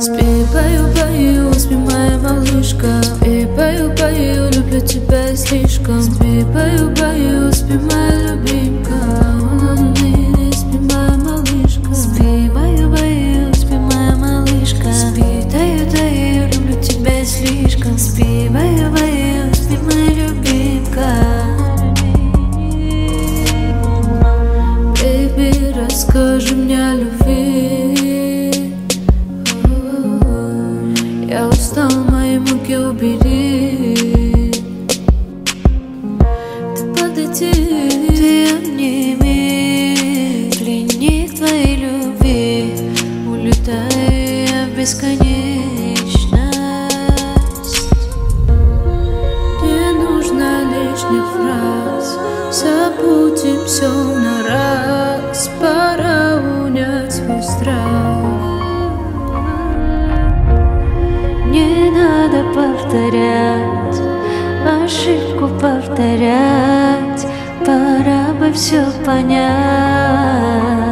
Спи, пою, пою, спи, моя малышка. Спи, пою, пою, люблю тебя слишком. Спи, пою, пою, спи, моя любимка. Спи, моя малышка. Спи, пою, пою, спи, моя малышка. Спи, Таю, таю, люблю тебя слишком. Спи, пою, пою, спи, моя любимка. Baby, расскажи мне о любви. Я устал, мои муки убери. Ты подойди, Ты обними, пленник твоей любви, улетая в бесконечность. не нужно лишних фраз. Забудем все на раз. Пора унять свой страх. Не надо повторять, ошибку повторять. Пора бы все понять.